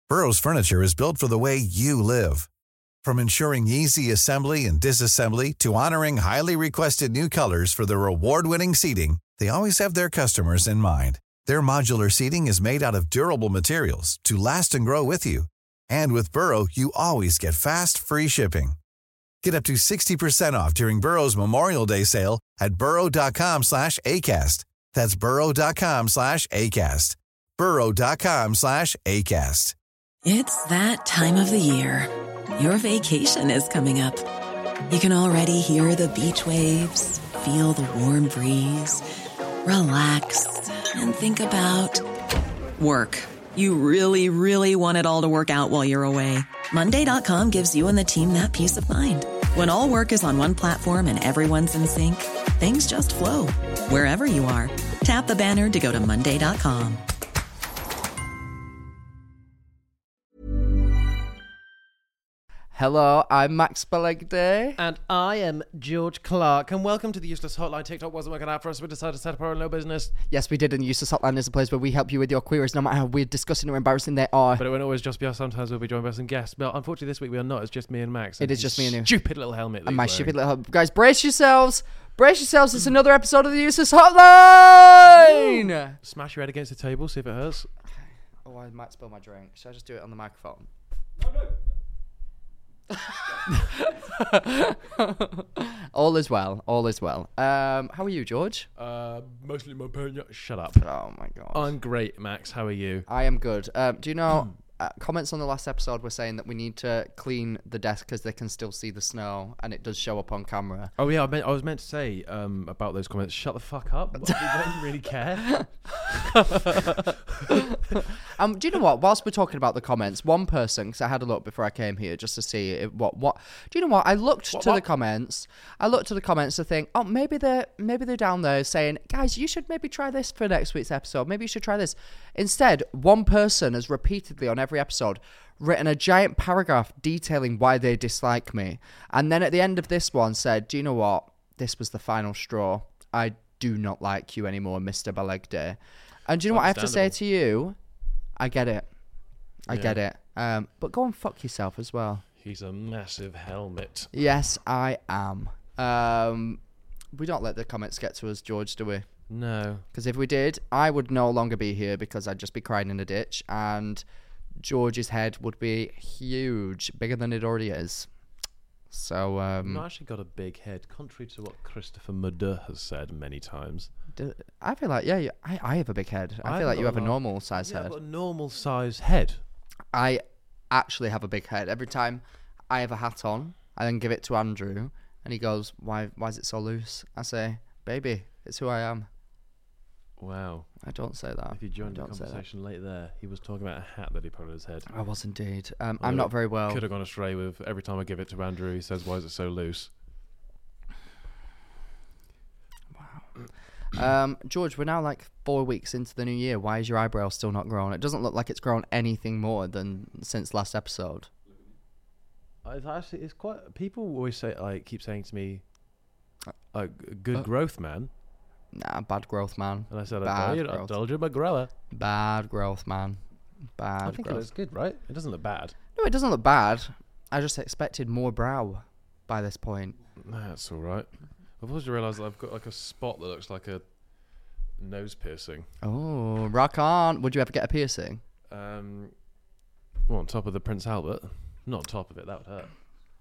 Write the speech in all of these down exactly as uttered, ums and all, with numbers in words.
Burrow's furniture is built for the way you live. From ensuring easy assembly and disassembly to honoring highly requested new colors for their award-winning seating, they always have their customers in mind. Their modular seating is made out of durable materials to last and grow with you. And with Burrow, you always get fast, free shipping. Get up to sixty percent off during Burrow's Memorial Day sale at burrow.com slash ACAST. That's burrow.com slash ACAST. burrow.com slash ACAST. It's that time of the year. Your vacation is coming up. You can already hear the beach waves, feel the warm breeze, relax, and think about work. You really, really want it all to work out while you're away. Monday dot com gives you and the team that peace of mind. When all work is on one platform and everyone's in sync, things just flow. Wherever you are, tap the banner to go to Monday dot com. Hello, I'm Max Belegday. And I am George Clark. And welcome to the Useless Hotline. TikTok wasn't working out for us, so we decided to set up our own little business. Yes, we did, and the Useless Hotline is a place where we help you with your queries, no matter how weird, disgusting, or embarrassing they are. But it won't always just be us. Sometimes we'll be joined by some guests. But unfortunately, this week we are not. It's just me and Max. It is just me and you. Stupid little helmet. And my stupid little... Guys, brace yourselves. Brace yourselves. It's another episode of the Useless Hotline. Ooh. Smash your head against the table, see if it hurts. Oh, I might spill my drink. Should I just do it on the microphone? No, no. All is well. All is well. Um, how are you, George? Uh, mostly my pain. Shut up. Oh my god. I'm great, Max. How are you? I am good. Um, do you know? Uh, comments on the last episode were saying that we need to clean the desk because they can still see the snow, and it does show up on camera. Oh yeah, I, meant, I was meant to say um, about those comments. Shut the fuck up. We don't really care. um, do you know what? Whilst we're talking about the comments, one person, because I had a look before I came here just to see if, what what. Do you know what? I looked what, to what? the comments. I looked to the comments to think, oh, maybe they're maybe they're down there saying, guys, you should maybe try this for next week's episode. Maybe you should try this. Instead, one person has repeatedly on every episode written a giant paragraph detailing why they dislike me, and then at the end of this one said, do you know what? This was the final straw. I do not like you anymore, Mister Belegday. And do you know what I have to say to you? I get it. I yeah. get it. Um, but go and fuck yourself as well. He's a massive helmet. Yes, I am. Um, we don't let the comments get to us, George, do we? No. Because if we did, I would no longer be here because I'd just be crying in a ditch, and George's head would be huge, bigger than it already is. So, um... I've not actually got a big head, contrary to what Christopher Mudder has said many times. Do, I feel like, yeah, you, I, I have a big head. I, I feel like you have a normal size yeah, head. I've got a normal size head. I actually have a big head. Every time I have a hat on, I then give it to Andrew, and he goes, why, why is it so loose? I say, baby, it's who I am. Wow. I don't say that. If you joined the conversation late there, he was talking about a hat that he put on his head. I was indeed. Um, I'm not very well. Could have gone astray with every time I give it to Andrew, he says, why is it so loose? Wow. um, George, we're now like four weeks into the new year. Why is your eyebrow still not grown? It doesn't look like it's grown anything more than since last episode. It's actually, it's quite... People always say, like, keep saying to me, like, good uh, growth, man. Nah, bad growth, man. And I said, bad I told, you, I told you I'm a grower. Bad growth, man. Bad I think growth. it looks good, right? It doesn't look bad. No, it doesn't look bad. I just expected more brow by this point. That's all right. I've also realised that I've got like a spot that looks like a nose piercing. Oh, rock on. Would you ever get a piercing? Um, well, on top of the Prince Albert. Not on top of it, that would hurt.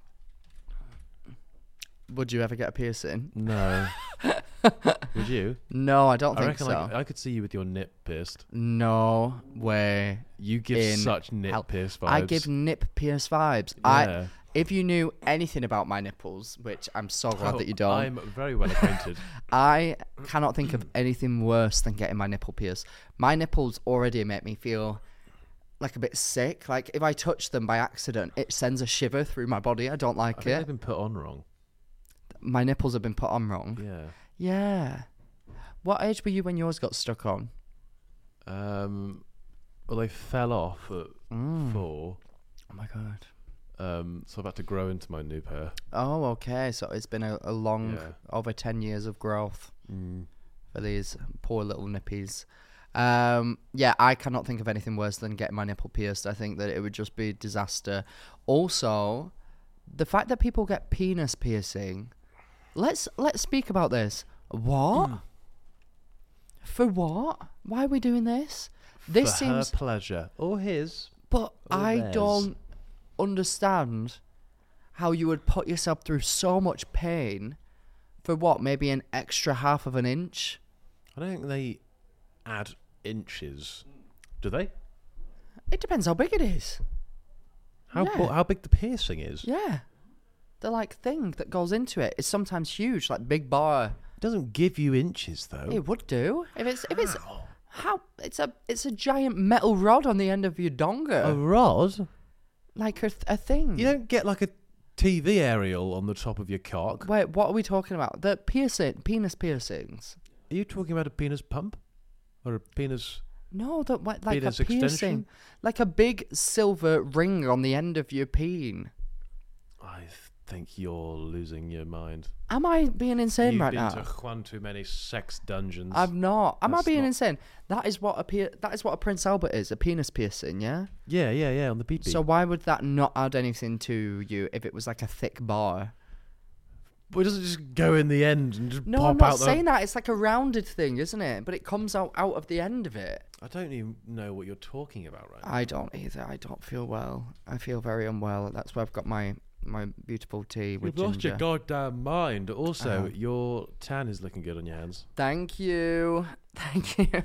Would you ever get a piercing? No. Would you? No, I don't I think reckon so. I, I could see you with your nip pierced. No way. You give in such nip hell. pierced vibes. I give nip pierced vibes. Yeah. I, if you knew anything about my nipples, which I'm so glad oh, that you don't. I'm very well acquainted. I cannot think of anything worse than getting my nipple pierced. My nipples already make me feel like a bit sick. Like if I touch them by accident, it sends a shiver through my body. I don't like I it. think they've been put on wrong. My nipples have been put on wrong. Yeah. Yeah. What age were you when yours got stuck on? Um, well, they fell off at Mm. four. Oh my god. Um, so I've had to grow into my new pair. Oh, okay. So it's been a, a long, Yeah. over ten years of growth Mm. for these poor little nippies. Um, yeah, I cannot think of anything worse than getting my nipple pierced. I think that it would just be disaster. Also, the fact that people get penis piercing. Let's let's speak about this. What? Mm. For what? Why are we doing this? This For seems her pleasure or his. But or I theirs. don't understand how you would put yourself through so much pain for what? Maybe an extra half of an inch? I don't think they add inches. Do they? It depends how big it is. How Yeah. bo- how big the piercing is? Yeah. The like thing that goes into it is sometimes huge, like big bar. It doesn't give you inches though. It would do. If it's if it's how it's a it's a giant metal rod on the end of your donga. A rod? Like a, a thing. You don't get like a T V aerial on the top of your cock. Wait, what are we talking about? The piercing, penis piercings. Are you talking about a penis pump? Or a penis... No, that what, like Penis a piercing, extension? like a big silver ring on the end of your peen. I think you're losing your mind. Am I being insane You've right been now? to one too many sex dungeons. I'm not. Am That's I being not- insane? That is what a pier- that is what a Prince Albert is, a penis piercing, yeah? Yeah, yeah, yeah, on the pee-pee. So why would that not add anything to you if it was like a thick bar? Well, it doesn't just go in the end and just No, pop I'm not out saying the... that. It's like a rounded thing, isn't it? But it comes out, out of the end of it. I don't even know what you're talking about right now. I don't either. I don't feel well. I feel very unwell. That's why I've got my, my beautiful tea with You've lost ginger. your goddamn mind. Also, Oh. your tan is looking good on your hands. Thank you. Thank you.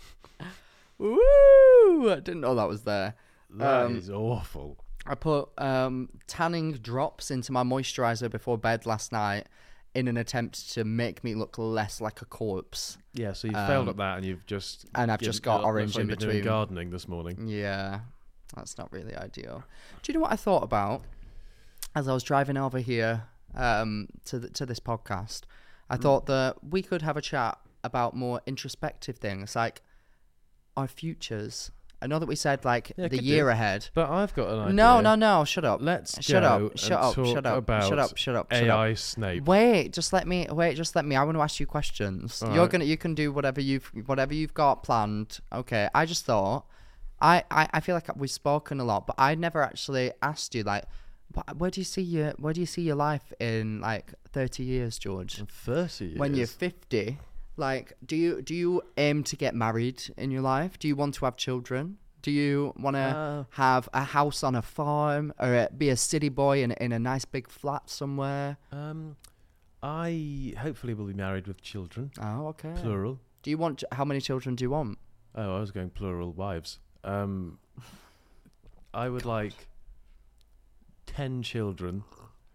Woo! I didn't know that was there. That Um, is awful. I put um, tanning drops into my moisturiser before bed last night in an attempt to make me look less like a corpse. Yeah, so you Um, failed at that and you've just... and I've you- just got looks orange like in you've been doing between. gardening this morning. Yeah, that's not really ideal. Do you know what I thought about as I was driving over here um, to th- to this podcast? I thought that we could have a chat about more introspective things, like our futures. I know that we said like Yeah, the could year do. ahead. But I've got an idea. No, no, no! Shut up! Let's shut go up! Shut and up! talk Shut up! about Shut up! Shut up! Shut A I up! Snape. Wait, just let me. Wait, just let me. I want to ask you questions. All You're right. gonna. You can do whatever you've whatever you've got planned. Okay. I just thought. I, I, I feel like we've spoken a lot, but I never actually asked you like, wh- where do you see your where do you see your life in like thirty years, George? thirty years. When you're fifty, like, do you do you aim to get married in your life? Do you want to have children? Do you want to Uh, have a house on a farm or uh, be a city boy in in a nice big flat somewhere? Um, I hopefully will be married with children. Oh, okay. Plural. Do you want? How many children do you want? Oh, I was going plural wives. Um, I would like ten children.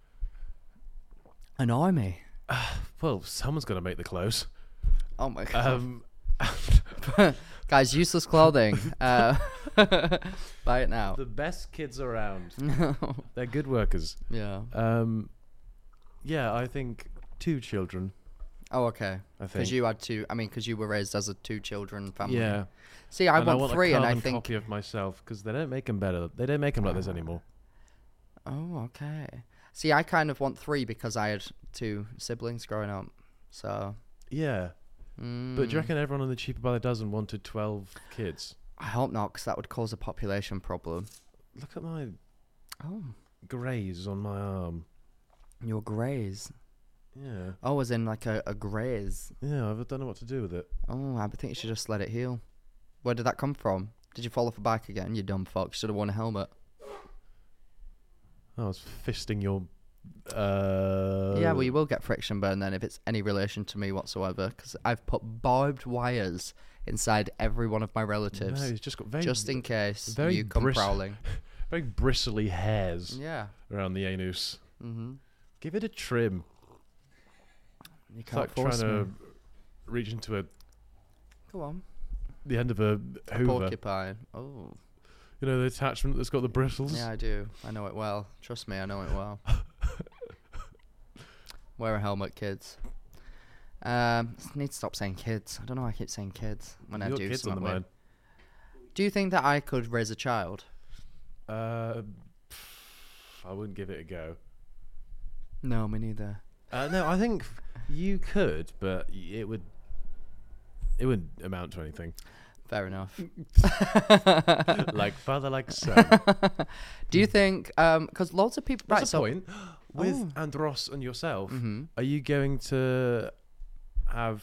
An army. Well, someone's got to make the clothes. Oh my god. Um, Guys, useless clothing. Uh, buy it now. the best kids around. They're good workers. Yeah. Um, yeah, I think two children. Oh, okay. I think. Because you had two. I mean, because you were raised as a two-children family. Yeah. See, I and want, I want three, a and I carbon think. copy of myself because they don't make them better. They don't make them like this anymore. Oh, okay. See, I kind of want three because I had two siblings growing up. So. Yeah. Mm, But do you reckon everyone in the Cheaper by the Dozen wanted twelve kids? I hope not, because that would cause a population problem. Look at my Oh, graze on my arm. your graze. Yeah. Oh, as in like a, a graze. Yeah, I don't know what to do with it. Oh, I think you should just let it heal. Where did that come from? Did you fall off a bike again, you dumb fuck? Should have worn a helmet. I was fisting your... Uh, Yeah, well, you will get friction burn then if it's any relation to me whatsoever, because I've put barbed wires inside every one of my relatives, No, he's just got very, just in case very you come bris- prowling. very bristly hairs Yeah. around the anus. Mm-hmm. Give it a trim. You It's can't like force trying me. to reach into a Go on. the end of a A Hoover. porcupine. Oh. You know the attachment that's got the bristles? Yeah, I do. I know it well. Trust me, I know it well. Wear a helmet, kids. Um, I need to stop saying kids. I don't know why I keep saying kids when I You got do kids on something the weird. mind. Do you think that I could raise a child? Uh, I wouldn't give it a go. No, me neither. Uh, no, I think you could, but y- it would. It wouldn't amount to anything. Fair enough. Like father, like son. Do you think, um, because loads of people, That's right, a so, point. With Oh. Andros and yourself, Mhm. are you going to have...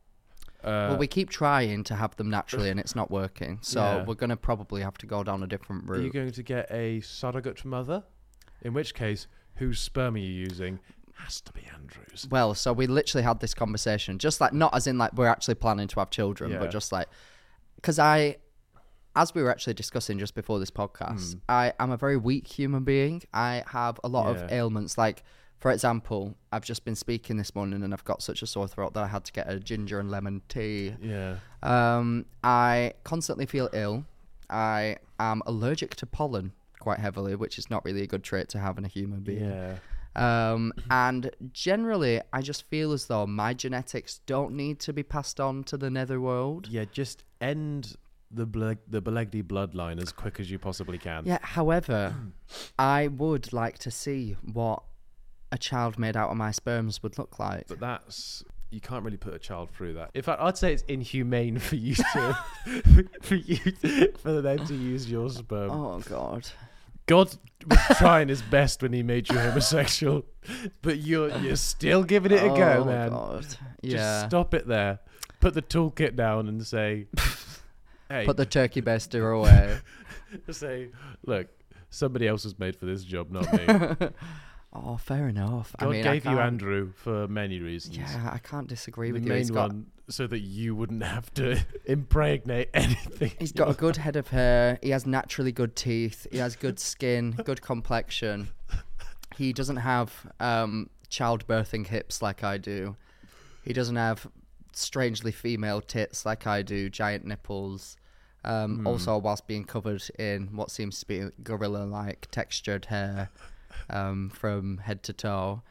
Uh, well, we keep trying to have them naturally and it's not working. So Yeah. we're going to probably have to go down a different Are you route. going to get a surrogate mother? In which case, whose sperm are you using? Has to be Andrew's. Well, so we literally had this conversation, just like, not as in like we're actually planning to have children, Yeah. but just like, because I, as we were actually discussing just before this podcast, Mm. I am a very weak human being. I have a lot of Yeah. ailments. Like, for example, I've just been speaking this morning and I've got such a sore throat that I had to get a ginger and lemon tea. Yeah. Um, I constantly feel ill. I am allergic to pollen quite heavily, which is not really a good trait to have in a human being. Yeah. Um, and generally, I just feel as though my genetics don't need to be passed on to the netherworld. Yeah, just end the Ble- the Belegdi bloodline as quick as you possibly can. Yeah, however, I would like to see what a child made out of my sperms would look like. But that's... You can't really put a child through that. In fact, I'd say it's inhumane for you to... for you... For them to use your sperm. Oh, God. God was trying his best when he made you homosexual, but you're you're still giving it a go, oh, man. God. Just Yeah. stop it there. Put the toolkit down and say, "Hey," Put the turkey baster away. say, "Look, somebody else was made for this job, not me." Oh, fair enough. God I mean, I gave you can't- Andrew for many reasons. Yeah, I can't disagree the with you. main He's got, one, so that you wouldn't have to impregnate anything. he's got a good head of hair. He has naturally good teeth. He has good skin, good complexion. He doesn't have um, childbirthing hips like I do. He doesn't have strangely female tits like I do, giant nipples. Um, Hmm. Also, whilst being covered in what seems to be gorilla-like textured hair um, from head to toe.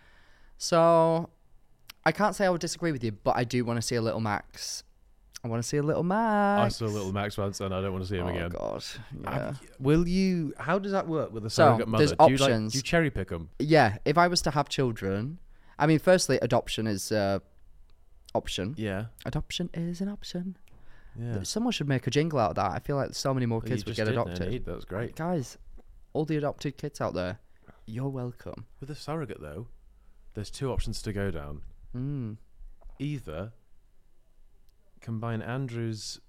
So, I can't say I would disagree with you, but I do want to see a little Max. I want to see a little Max. I saw little Max once, and I don't want to see him oh, again. God. Yeah. Have- Will you? How does that work with a So, surrogate mother? there's do you, like, options. do you cherry pick them? Yeah, if I was to have children, I mean, firstly, adoption is uh, option. Yeah. Adoption is an option. Yeah. Someone should make a jingle out of that. I feel like so many more Well, kids you would just get did, adopted. Nate. That was great. Guys, all the adopted kids out there, you're welcome. With a surrogate, though, there's two options to go down. Mm. Either combine Andrew's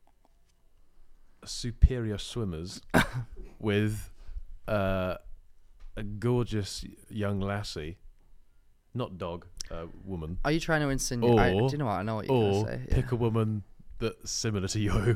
superior swimmers with uh, a gorgeous young lassie, not dog, uh, woman, Are you trying to insinuate? I, Or- do you know what? I know what you're or going to say. pick a woman that's similar to you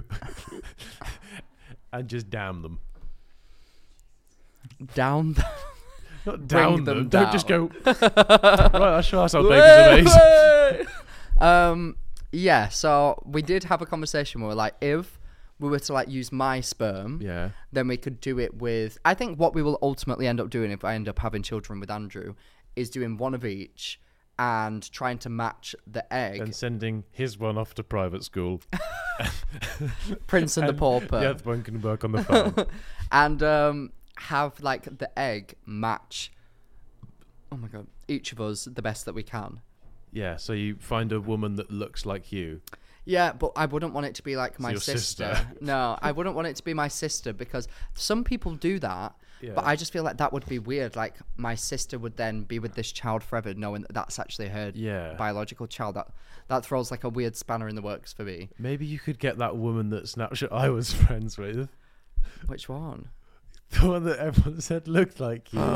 and just damn them. Yeah. Down. The- Not Bring down them them. Don't just go. down. Right, I'll show us how babies are made. um. Yeah. So we did have a conversation where we're like, if we were to like use my sperm, Yeah. then we could do it with. I think what we will ultimately end up doing if I end up having children with Andrew is doing one of each and trying to match the egg. And sending his one off to private school. Prince and, the Pauper. The other one can work on the farm. and um, have like the egg match. Oh my God! Each of us the best that we can. Yeah, so you find a woman that looks like you. Yeah, but I wouldn't want it to be like my your sister. sister. No, I wouldn't want it to be my sister because some people do that. But Yeah. I just feel like that would be weird. Like my sister would then be with this child forever, knowing that that's actually her Yeah. biological child. That that throws like a weird spanner in the works for me. Maybe you could get that woman that Snapchat I was friends with. Which one? The one that everyone said looked like you.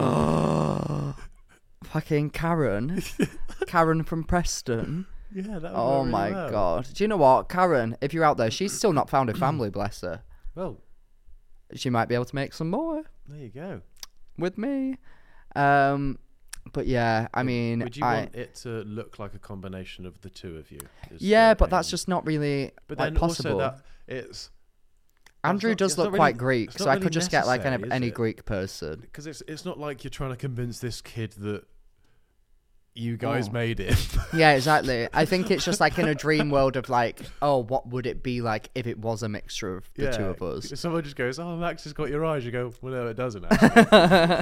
Fucking Karen. Karen from Preston. Yeah, that would Oh work really my well. God. Do you know what? Karen, if you're out there, she's still not found a family, bless her. Well, She might be able to make some more there you go. with me. Um, but yeah, I mean, Would you I, want it to look like a combination of the two of you? is yeah, the but that's aim. just not really But like then possible. also that it's Andrew not- does it's look not really- quite Greek, it's so not I really could just get like necessary, an, is any it? Greek person. because it's it's not like you're trying to convince this kid that you guys Oh. made it. Yeah, exactly. I think it's just like in a dream world of like, oh, what would it be like if it was a mixture of the two of us? If someone just goes, "Oh, Max has got your eyes," you go, "Well, no, it doesn't."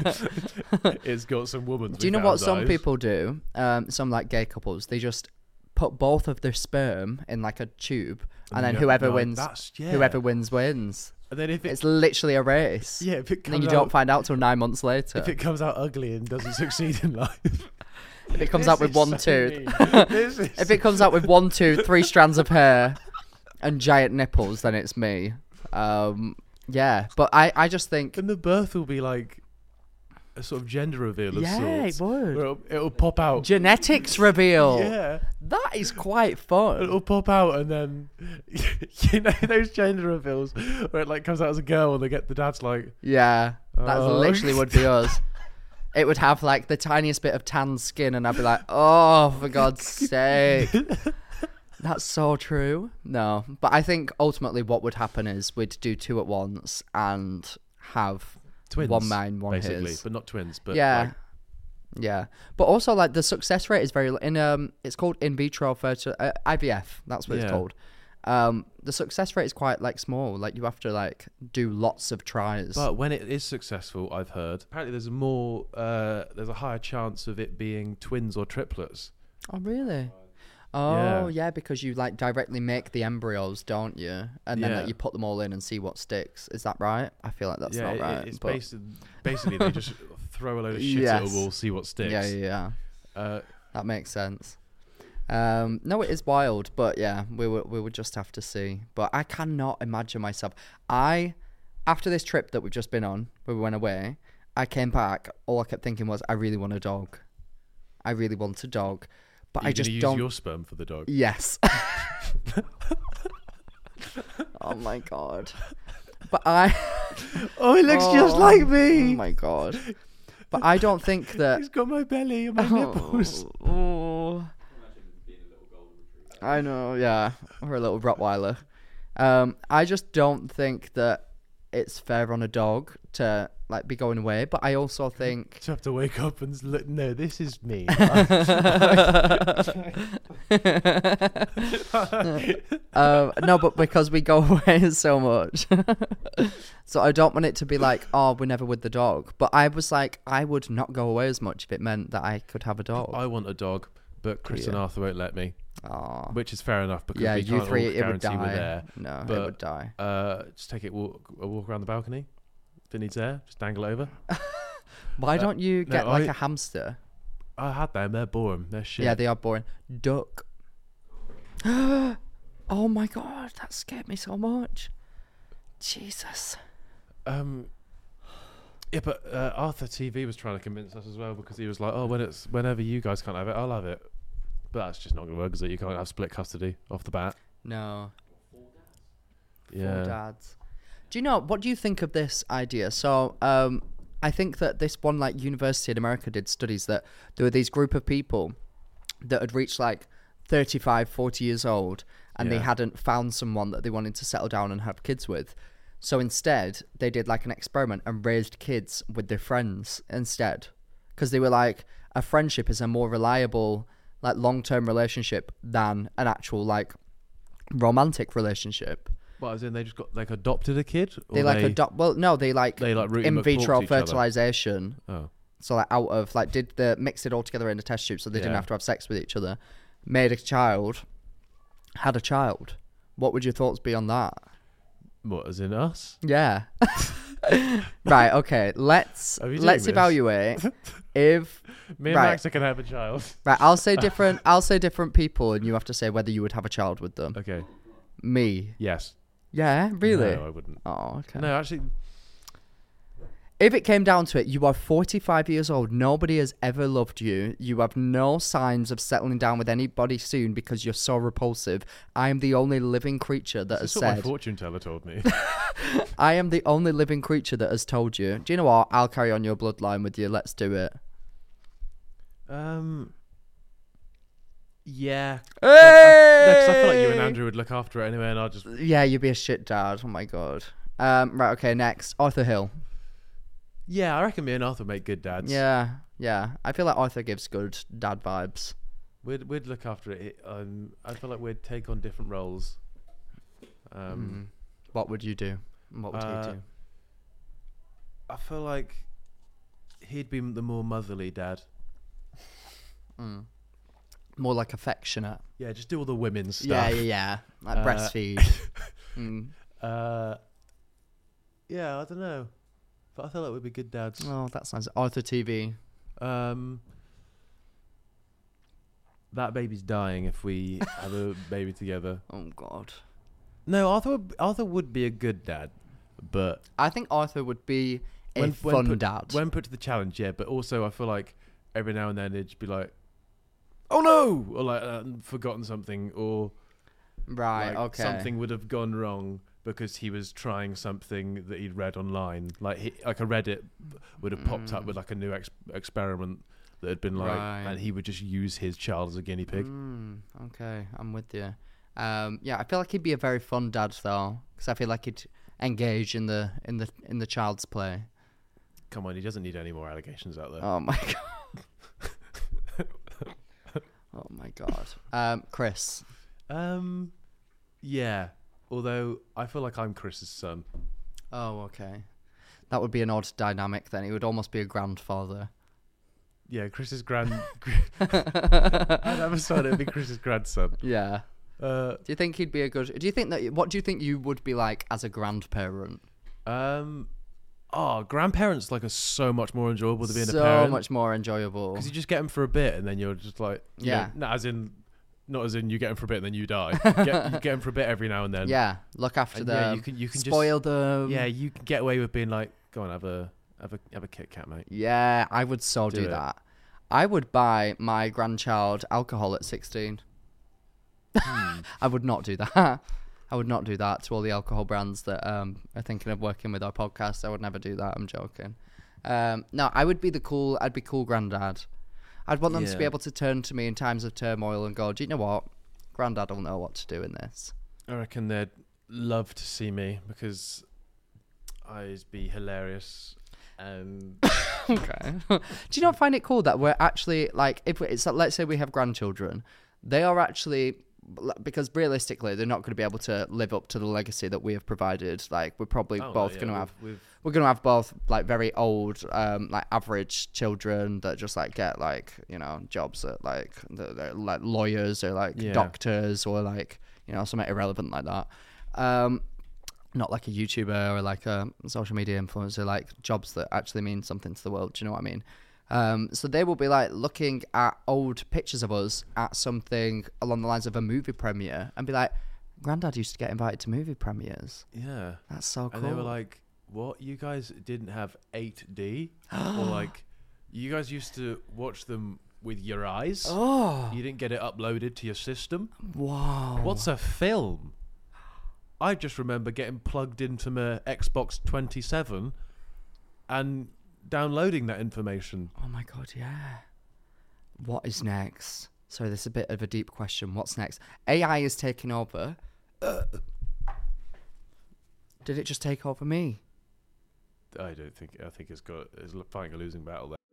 Actually, it's got some woman's. Do you know what some people do? Um, some like gay couples, they just put both of their sperm in like a tube, and, And then you- whoever no, wins, that's- yeah. whoever wins wins. And then if it, It's literally a race. yeah, if it And comes then you out, don't find out till nine months later. if it comes out ugly and doesn't succeed in life, If it comes This out with is one so tooth, mean. This is if it comes out with one tooth, three strands of hair, and giant nipples, then it's me. Um, yeah, but I, I just think, and the birth will be like a sort of gender reveal of yeah, sorts. it would. where It'll, it'll pop out. Genetics reveal. Yeah, That is quite fun. it'll pop out, and then you know those gender reveals where it like comes out as a girl, and they get the dad's like, Yeah, that Oh. literally would be us. It would have like the tiniest bit of tan skin, and I'd be like, "Oh, for God's sake!" That's so true. No, but I think ultimately what would happen is we'd do two at once and have twins, one mine, one basically, his. but not twins. But yeah, like, yeah. But also like the success rate is very l- in um. It's called in vitro fertil uh, I V F. That's what it's Yeah. called. Um, the success rate is quite like small. Like you have to like do lots of tries. But when it is successful, I've heard apparently there's a more, uh, there's a higher chance of it being twins or triplets. Oh really? Oh Yeah. yeah, because you like directly make the embryos, don't you? And then like, Yeah. you put them all in and see what sticks. Is that right? I feel like that's yeah, not it- right. it's but based, basically they just throw a load of shit at Yes. a wall, see what sticks. yeah, yeah, yeah, Uh, that makes sense. Um, no, it is wild, but yeah, we would we would just have to see. But I cannot imagine myself. I, after this trip that we've just been on, where we went away, I came back. All I kept thinking was, I really want a dog. I really want a dog, but are I you just gonna use don't. your sperm for the dog? Yes. Oh my god. But I. Oh, it looks just Oh, like Oh me. my god. But I don't think that. He's got my belly and my nipples. Oh. I know, yeah. Or a little Rottweiler. Um, I just don't think that it's fair on a dog to like be going away. But I also think To have to wake up and look. No, this is me. um, no, but because we go away so much, so I don't want it to be like, oh, we're never with the dog. But I was like, I would not go away as much if it meant that I could have a dog. I want a dog, but Chris and Yeah. Arthur won't let me, Aw. which is fair enough because Yeah, we you can't three, all it would guarantee we're die. there. No, it But- would die. Uh, just take it walk, a walk around the balcony. If it needs air, just dangle it over. Why uh, don't you no, get like I- a hamster? I had them. They're boring. They're shit. Yeah, they are boring. Duck. Oh my god, that scared me so much. Jesus. Um. Yeah, but uh, Arthur T V was trying to convince us as well because he was like, "Oh, when it's whenever you guys can't have it, I'll have it." But that's just not going to work, is it? You can't have split custody off the bat. No. Yeah. Four dads. Do you know what do you think of this idea? So, um, I think that this one like university in America did studies that there were these group of people that had reached like thirty-five, forty years old and they Yeah. hadn't found someone that they wanted to settle down and have kids with. So instead, they did like an experiment and raised kids with their friends instead. Because they were like, a friendship is a more reliable, like long-term relationship than an actual like romantic relationship. What, as in they just got like adopted a kid? Or They like adopt. Well, no, they like They like root in 'em up, talk vitro to each other? fertilization. Oh. So like out of like did the mix it all together in a test tube, so they didn't Yeah. have to have sex with each other. Made a child, had a child. What would your thoughts be on that? What, as in us? Yeah. Right. Okay. Let's Are we doing let's this? evaluate if Me and Right. Max are going to have a child. right. I'll say different. I'll say different people, and you have to say whether you would have a child with them. Okay. Me. Yes. Yeah. Really. No, I wouldn't. Oh. Okay. No, actually, If it came down to it, you are forty-five years old. Nobody has ever loved you. You have no signs of settling down with anybody soon because you're so repulsive. I am the only living creature that has this is what my said, fortune teller told me. I am the only living creature that has told you, do you know what? I'll carry on your bloodline with you. Let's do it. um. Yeah. Hey! No, 'cause I feel like you and Andrew would look after it anyway, and I'll just. Yeah, you'd be a shit dad. Oh my God. Um, right, okay, next. Arthur Hill. Yeah, I reckon me and Arthur make good dads. Yeah, yeah. I feel like Arthur gives good dad vibes. We'd we'd look after it. Um, I feel like we'd take on different roles. Um, Mm. What would you do? What would Uh, he do? I feel like he'd be the more motherly dad. Mm. More like affectionate. Yeah, just do all the women's stuff. Yeah, yeah, yeah. Like Uh, breastfeed. mm. Uh, yeah, I don't know, but I feel like we'd be good dads. Oh, that sounds Arthur T V. Um, that baby's dying if we have a baby together. Oh God. No, Arthur. Arthur would be a good dad, but I think Arthur would be a when, fun when put, dad. when put to the challenge, yeah. But also, I feel like every now and then it'd just be like, "Oh no!" or like uh, forgotten something, or right. like okay. something would have gone wrong because he was trying something that he'd read online. Like he, like a Reddit would have popped up with like a new ex- experiment that had been like, Right. and he would just use his child as a guinea pig. Mm, okay, I'm with you. Um, yeah, I feel like he'd be a very fun dad though, because I feel like he'd engage in the in the in the child's play. Come on, he doesn't need any more allegations out there. Oh my god. Oh my god. Um, Chris. Um, yeah. Although I feel like I'm Chris's son. Oh, okay. That would be an odd dynamic then. He would almost be a grandfather. Yeah, Chris's grand. I'd have a son. It'd be Chris's grandson. Yeah. Uh, Do you think he'd be a good? Do you think that? What do you think you would be like as a grandparent? um, oh, grandparents like are so much more enjoyable than being so a parent. much more enjoyable. Because you just get them for a bit and then you're just like, you Yeah. know, not as in, not as in you get them for a bit and then you die. You get, you get them for a bit every now and then. Yeah, look after And them. yeah, you can you can spoil just, them. Yeah, you can get away with being like, go on, have a have a have a Kit Kat, mate. Yeah, I would so do, Do it. that. I would buy my grandchild alcohol at sixteen. Hmm. I would not do that. I would not do that to all the alcohol brands that um, are thinking of working with our podcast. I would never do that. I'm joking. Um, no, I would be the cool. I'd be cool granddad. I'd want them to be Yeah. able to turn to me in times of turmoil and go, "Do you know what? Granddad will know what to do in this." I reckon they'd love to see me because I'd be hilarious. And Okay. Do you not find it cool that we're actually like, if we, it's like, let's say we have grandchildren, they are actually, because realistically they're not going to be able to live up to the legacy that we have provided. Like we're probably Oh, no, both yeah, going to we've- have, we've- we're going to have both like very old, um, like average children that just like get like, you know, jobs at like, they're, they're like lawyers or like Yeah. doctors or like, you know, something irrelevant like that. Um, not like a YouTuber or like a social media influencer, like jobs that actually mean something to the world. Do you know what I mean? Um, so they will be like looking at old pictures of us at something along the lines of a movie premiere and be like, Granddad used to get invited to movie premieres. yeah. That's so cool. And they were like, what? You guys didn't have eight D? Or like, you guys used to watch them with your eyes? oh, You didn't get it uploaded to your system? wow. What's a film? I just remember getting plugged into my Xbox twenty-seven and downloading that information. Oh my God, yeah. What is next? Sorry, this is a bit of a deep question. What's next? A I is taking over. Uh, did it just take over me? I don't think. I think it's got. It's fighting a losing battle there.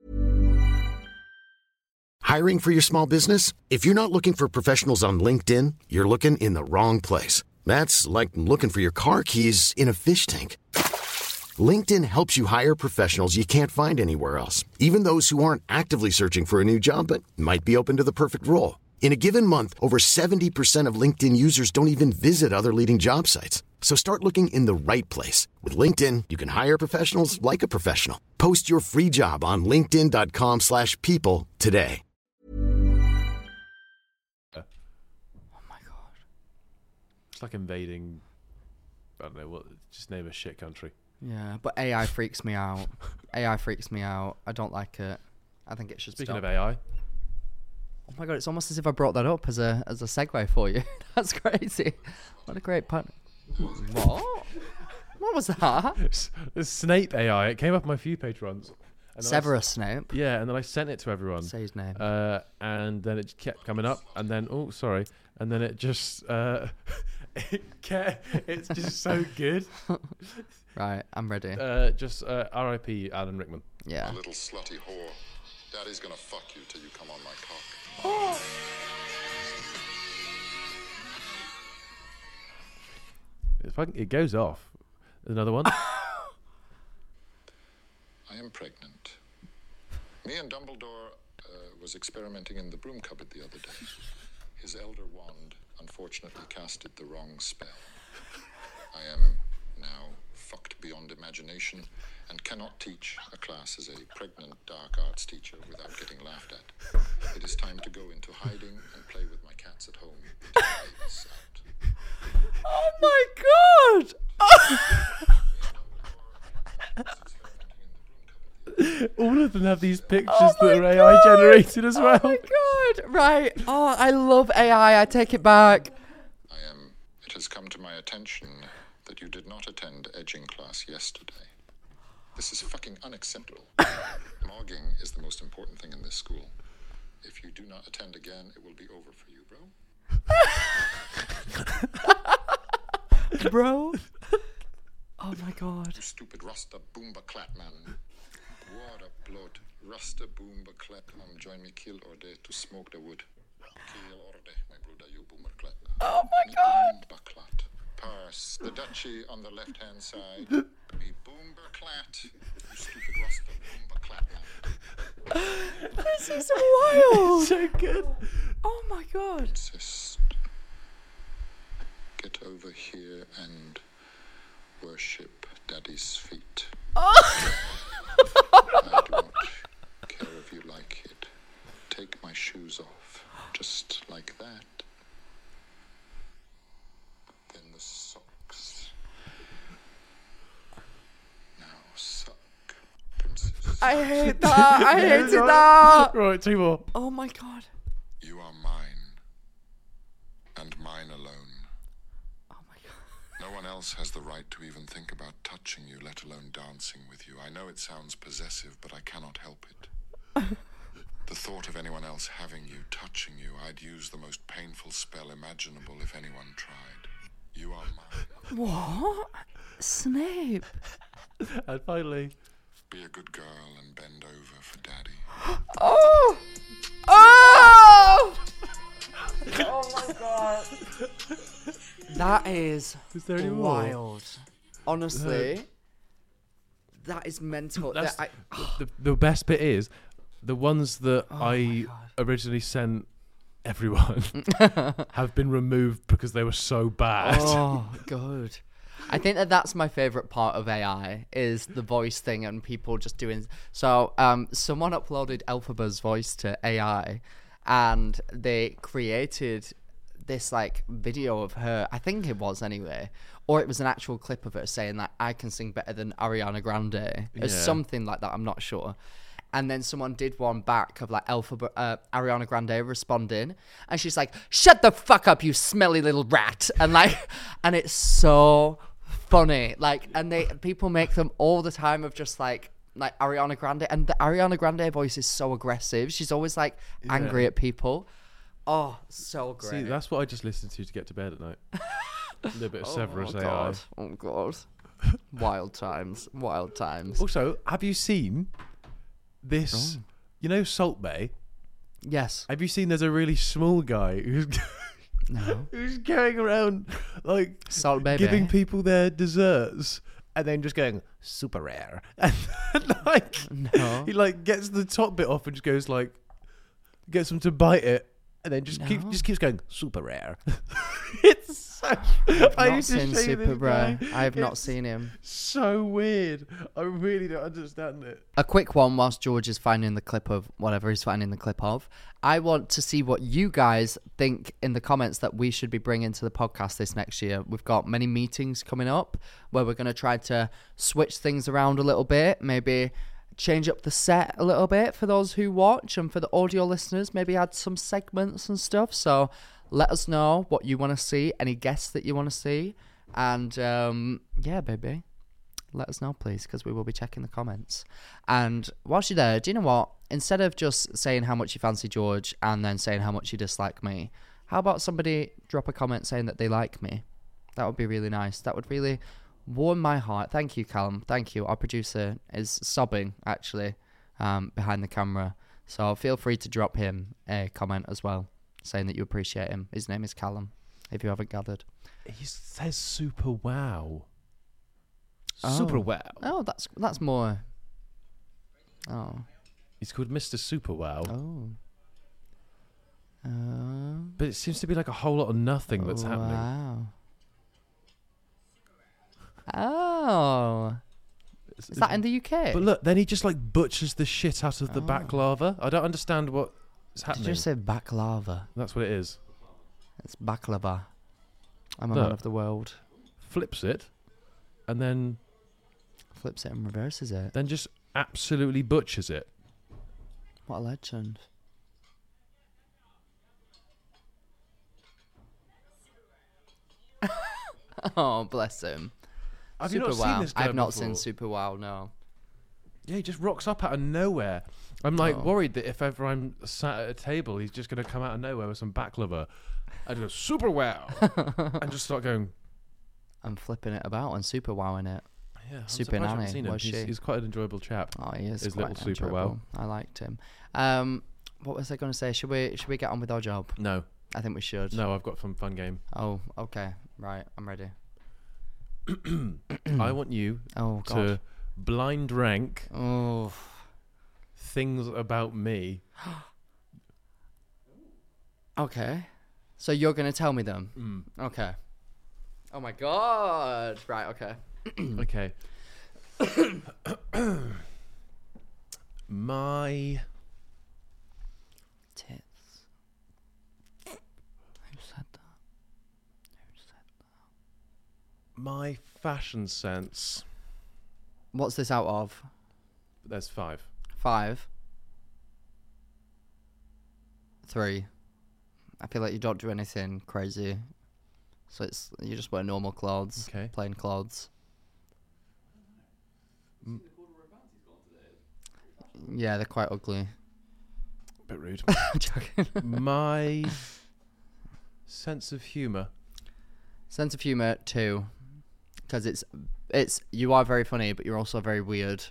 Hiring for your small business? If you're not looking for professionals on LinkedIn, you're looking in the wrong place. That's like looking for your car keys in a fish tank. LinkedIn helps you hire professionals you can't find anywhere else, even those who aren't actively searching for a new job but might be open to the perfect role. In a given month, over seventy percent of LinkedIn users don't even visit other leading job sites. So start looking in the right place. With LinkedIn, you can hire professionals like a professional. Post your free job on linkedin dot com slash people today. Oh my God. It's like invading. I don't know what. Just name a shit country. Yeah, but A I freaks me out. A I freaks me out. I don't like it. I think it should Speaking stop. of A I, Oh my God, it's almost as if I brought that up as a as a segue for you. That's crazy. What a great pun. What? What was that? it's, it's Snape A I. It came up on my few page runs. And then I s- Severus Snape. Yeah, and then I sent it to everyone. Say his name. Uh, and then it kept coming up, and then oh, sorry, and then it just uh, it kept, it's just so good. Right, I'm ready. Uh, just uh, R I P Alan Rickman. Yeah. A little slutty whore. Daddy's gonna fuck you till you come on my cock. If I, it goes off. Another one. I am pregnant. Me and Dumbledore uh, was experimenting in the broom cupboard the other day. His elder wand unfortunately casted the wrong spell. I am now fucked beyond imagination and cannot teach a class as a pregnant dark arts teacher without getting laughed at. It is time to go into hiding and play with my cats at home. Davis out. Oh my god! All of them have these pictures Oh that my are A I God. generated as well. Oh my god! Right. Oh, I love A I. I take it back. I am. It has come to my attention that you did not attend edging class yesterday. This is fucking unacceptable. Mogging is the most important thing in this school. If you do not attend again, it will be over for you, bro. Bro. Oh my god. You stupid Rasta Boomba Clat man. What a blood. Rasta Boomba Clat. Um, join me kill or day to smoke the wood. Kill or day, my brother, you Boomer Clat. Oh my god. Boomba Clat. Pass the duchy on the left hand side. Me Boomba Clat. You stupid Rasta Boomba Clat man. This is wild. So good. Oh my god. Insist. Get over here and worship Daddy's feet. I do not care if you like it. Take my shoes off, just like that. Then the socks. Now suck, princess. I hate that. I hated that. Right, two more. Oh my god. You are mine, and mine alone. Oh my god. No one else has the right to even think about touching you, let alone dancing with you. I know it sounds possessive, but I cannot help it. The thought of anyone else having you, touching you, I'd use the most painful spell imaginable if anyone tried. You are mine. What? Snape. And finally, Be a good girl and bend over for Daddy. Oh. Oh. Oh my god. That is is there any more? wild. Honestly, that is mental. That's, That I, the, the best bit is the ones that Oh my I God. originally sent everyone have been removed because they were so bad. oh, good. I think that that's my favorite part of A I is the voice thing and people just doing. So, um, someone uploaded Elphaba's voice to A I, and they created this like video of her. I think it was anyway, or it was an actual clip of her saying that I can sing better than Ariana Grande, or Yeah. something like that. I'm not sure. And then someone did one back of like Alpha, uh, Ariana Grande responding, and she's like, "Shut the fuck up, you smelly little rat!" And like, and it's so funny. Like, and they people make them all the time of just like like Ariana Grande, and the Ariana Grande voice is so aggressive. She's always like angry Yeah. at people. Oh, so great. See, that's what I just listened to to get to bed at night. A little bit of Severus oh A I. god, oh god, wild times, wild times. Also, have you seen this? You know Salt Bay? Yes. Have you seen there's a really small guy who's No. who's going around like Salt Baby. giving people their desserts and then just going super rare and then, like No. he like gets the top bit off and just goes like gets them to bite it and then just keep No. just keeps going super rare. It's so I've I not used to seen show you Super this Bra. guy. I have not It's seen him. So weird. I really don't understand it. A quick one whilst George is finding the clip of whatever he's finding the clip of. I want to see what you guys think in the comments that we should be bringing to the podcast this next year. We've got many meetings coming up where we're going to try to switch things around a little bit, maybe change up the set a little bit for those who watch, and for the audio listeners, maybe add some segments and stuff. So let us know what you want to see, any guests that you want to see, and um, yeah, baby. Let us know, please, because we will be checking the comments. And whilst you're there, do you know what? Instead of just saying how much you fancy George and then saying how much you dislike me, how about somebody drop a comment saying that they like me? That would be really nice. That would really warm my heart. Thank you, Callum. Thank you. Our producer is sobbing, actually, um, behind the camera. So feel free to drop him a comment as well, saying that you appreciate him. His name is Callum, if you haven't gathered. He says super wow. Super Oh. wow. Oh, that's that's more. Oh. He's called Mister Super Wow. Oh. Uh, But it seems to be like a whole lot of nothing that's happening. Wow. Oh. It's- Is that in the U K? But look, then he just like butchers the shit out of the Oh. baklava. I don't understand what's Did happening. you say baklava? That's what it is. It's baklava. I'm a Look. man of the world. Flips it, and then Flips it and reverses it. then just absolutely butchers it. What a legend. Oh, bless him. Have Super you not Wow. seen this guy I've not before? seen Super Wow, no. Yeah, he just rocks up out of nowhere. I'm like Oh. worried that if ever I'm sat at a table, he's just going to come out of nowhere with some baklava. I go, super wow, and just start going. I'm flipping it about and super wowing it. Yeah, I'm Super surprised you haven't nanny, seen him. was He's, she? he's quite an enjoyable chap. Oh, he is His quite little Super Wow. enjoyable. I liked him. Um, what was I going to say? Should we should we get on with our job? No, I think we should. no, I've got some fun game. Oh, okay. Right, I'm ready. I want you Oh God. to blind rank Oh. things about me. Okay. So you're gonna tell me them? Mm. Okay. Oh my God. Right. Okay. Okay. My Tits. Who said that? Who said that? my fashion sense. What's this out of? There's five. Five. Three. I feel like you don't do anything crazy. So it's you just wear normal clothes. Okay. Plain clothes. Yeah, they're quite ugly. Bit rude. I'm joking. My sense of humour. Sense of humor too, because it's it's you are very funny, but you're also very weird.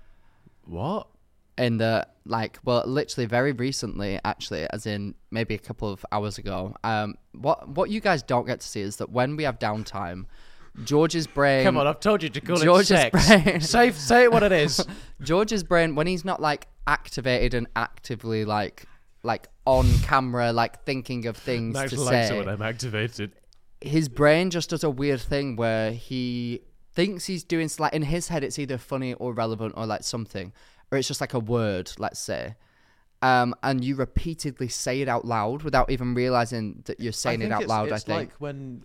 What? In the like, well, literally very recently, actually, as in maybe a couple of hours ago. Um, what what you guys don't get to see is that when we have downtime, George's brain. Come on, I've told you to call George's it sex. brain. say, say it what it is. George's brain, when he's not like activated and actively like like on camera, like thinking of things Max to likes say. it when I'm activated. His brain just does a weird thing where he thinks he's doing like in his head it's either funny or relevant or like something, or it's just like a word, let's say, um, and you repeatedly say it out loud without even realizing that you're saying I it think out it's, loud. It's I think. like when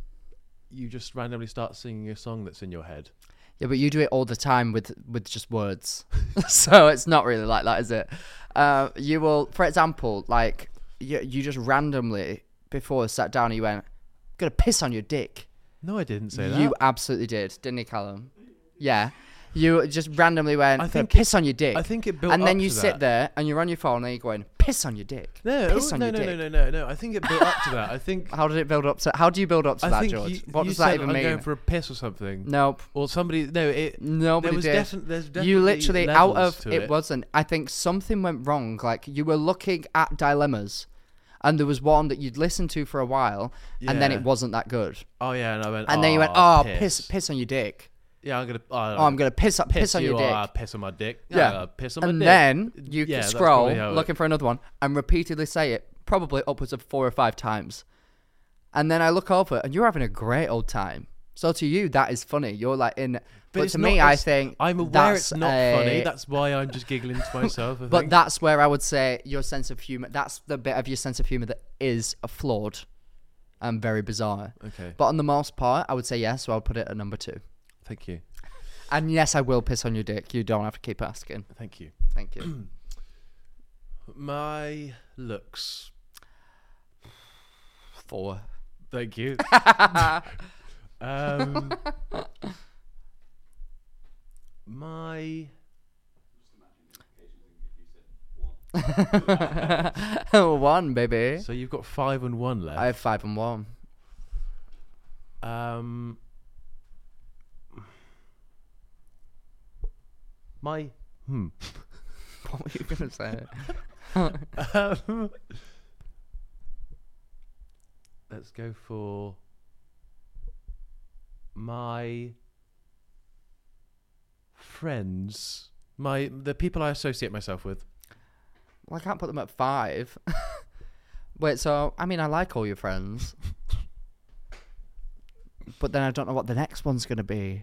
you just randomly start singing a song that's in your head. Yeah, but you do it all the time with with just words, so it's not really like that, is it? Uh, you will, for example, like you you just randomly before sat down and you went, "Gonna piss on your dick." No, I didn't say You that. absolutely did, didn't you, Callum? Yeah. You just randomly went, I "Gonna think piss on your dick." I think it built and then up you to sit that. there and you're on your phone and you're going, "Piss on your dick." No, piss on no, your no, dick. no, no, no, no. I think it built up to that. I think. How did it build up to? How do you build up to I that, think George? you, what you does said that even I'm mean? going for a piss or something. Nope. Or somebody. No, it. Nobody there was did. Defi- there's definitely You literally out levels of to it, it wasn't. I think something went wrong. Like you were looking at dilemmas, and there was one that you'd listened to for a while, and then Yeah. it wasn't that good. Oh yeah, and I went. And then you went, "Oh, "Oh, piss, piss on your dick." Yeah, I'm gonna. Oh, Oh, I'm gonna piss up, piss, piss on you your dick. Are, piss on my dick. Yeah. Uh, piss on my And dick. then you Yeah, that's scroll probably how it- looking for another one and repeatedly say it, probably upwards of four or five times. And then I look over and you're having a great old time. So to you, that is funny. You're like in. But, it's to not- me, I it's- think I'm aware that's it's not a- funny. That's why I'm just giggling to myself. I But think. that's where I would say your sense of humor. That's the bit of your sense of humor that is flawed and very bizarre. Okay. But on the most part, I would say yes. So I would put it at number two. Thank you. And yes, I will piss on your dick. You don't have to keep asking. Thank you. Thank you. My looks. Four. Thank you. um, my One, baby. so you've got five and one left. I have five and one. Um, my hmm. What were you gonna say? um, let's go for my friends, my the people I associate myself with. Well, I can't put them at five. Wait, so, I mean, I like all your friends. But then I don't know what the next one's going to be.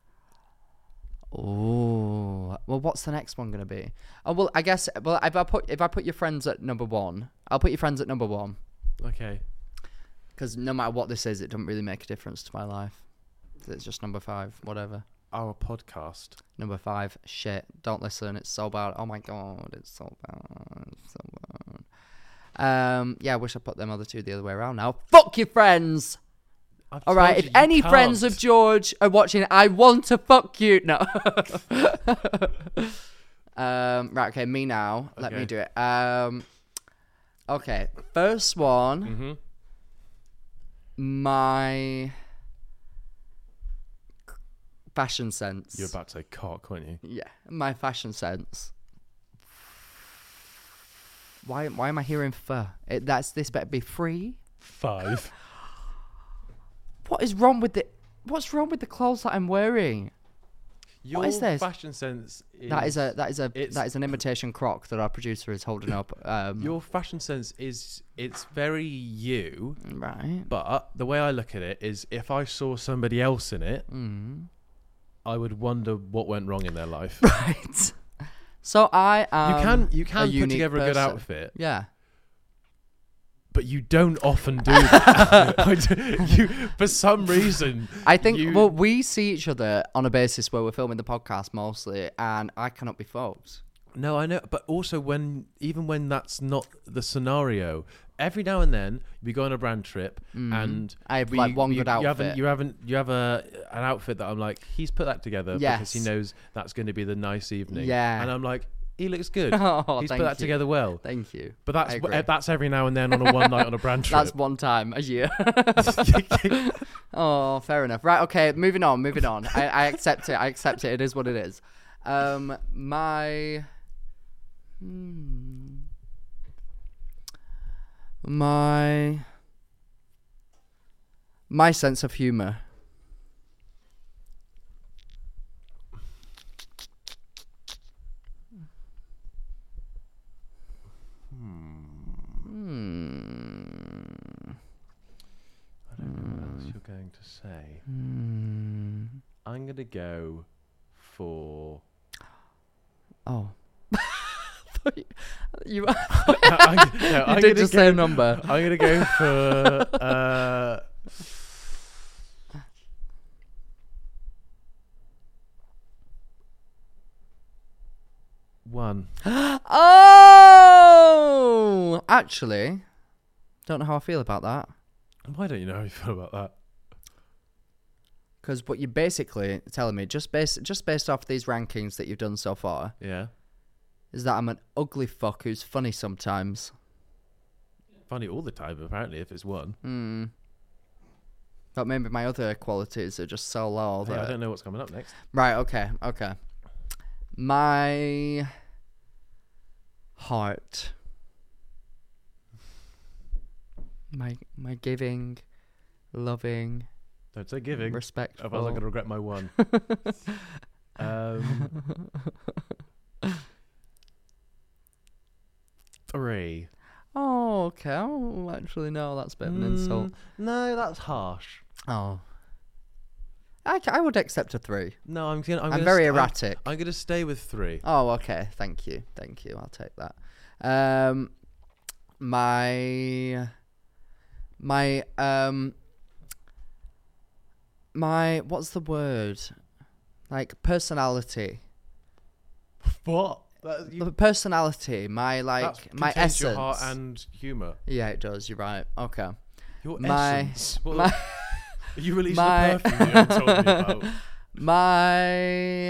Oh, well, what's the next one going to be? Oh, well, I guess, well, if I put if I put your friends at number one, I'll put your friends at number one. Okay. Because no matter what this is, it doesn't really make a difference to my life. It's just number five, whatever. Our podcast. Number five, shit. Don't listen. It's so bad. Oh my god, it's so bad. It's so bad. Um, yeah, I wish I put them other two the other way around now. Fuck your friends. I've All right, told if you you any can't. friends of George are watching, I want to fuck you. No. um, right, okay, me now. Let me Okay. do it. Um, okay, first one. Mm-hmm. My fashion sense. You're about to say cock, weren't you? Yeah, my fashion sense. Why? Why am I hearing fur? It, that's this better be free. Five. What is wrong with the? What's wrong with the clothes that I'm wearing? Your is this? fashion sense is... That is a that is a it's- that is an imitation croc that our producer is holding up. Um, Your fashion sense is... It's very you, right. but the way I look at it is if I saw somebody else in it, Mm. I would wonder what went wrong in their life. Right. So I am. you can you a can put unique together a good person. outfit, Yeah. but you don't often do that. I do- you, for some reason, I think, you- well, we see each other on a basis where we're filming the podcast mostly, and I cannot be fucked. No, I know, but also when even when that's not the scenario, every now and then we go on a brand trip and I have, we, like, one we- good you haven't outfit. you haven't you have a an outfit that I'm like, he's put that together because he Yes. knows that's going to be the nice evening. Yeah. and I'm like, he looks good. Oh, he's put thank that you. together well. Thank you. But that's I agree. that's every now and then on a one night on a brand trip. That's one time a year. Oh, fair enough. Right, okay, moving on, moving on. I, I accept it. I accept it. It is what it is. Um, my... Hmm, my... My sense of humour. Hmm. I don't know what else you're going to say. Hmm. I'm going to go for. Oh. you I'm, no, you I'm did gonna just go, say a number. I'm going to go for. Uh, one. Oh! Actually, don't know how I feel about that. Why don't you know how you feel about that? Because what you're basically telling me, just based just based off these rankings that you've done so far, Yeah. is that I'm an ugly fuck who's funny sometimes. Funny all the time, apparently, if it's one. Hmm. But maybe my other qualities are just so low Hey, that... I don't know what's coming up next. Right, okay, okay. My heart. My my giving, loving, Don't say giving. respectful. Otherwise, I'm going to regret my one. um, three. Oh, okay. Oh, actually, no, that's a bit of an insult. Mm, no, that's harsh. Oh. I, c- I would accept a three. No, I'm gonna. I'm, I'm gonna very st- erratic. I'm, I'm gonna stay with three. Oh, okay. Thank you. Thank you. I'll take that. Um, my, my, um, my, what's the word? Like personality. What? That, you, The personality. My like that my contains essence. your heart and humour. Yeah, it does. You're right. Okay. Your My- essence. What my- are you releasing my- a perfume you haven't told me about? My.